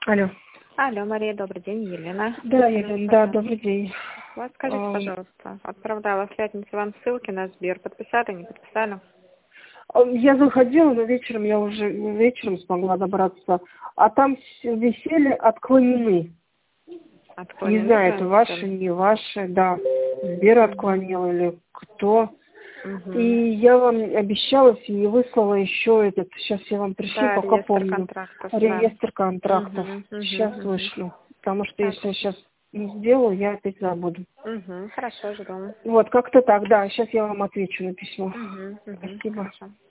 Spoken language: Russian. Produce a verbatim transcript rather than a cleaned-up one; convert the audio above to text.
Алло. Алло, Мария, добрый день, Елена. Да, Елена, да, добрый день. Вот скажите, А, пожалуйста, отправляла в пятницу вам ссылки на Сбер, подписали, не подписали? а, Я заходила, но вечером я уже вечером смогла добраться. А там с- висели отклонены. Не Отклонены знаю, это прям ваши, висели? не ваши, да. Сбер отклонил или кто. И Угу. я вам обещала и выслала еще этот, сейчас я вам пришлю, Да, пока реестр помню, контрактов, да. реестр контрактов. Угу, Сейчас угу, угу. вышлю. Потому что Так, если я сейчас не сделаю, я опять забуду. угу, хорошо, жду. Вот, как-то так, да. Сейчас я вам отвечу на письмо. Угу, угу, Спасибо. хорошо.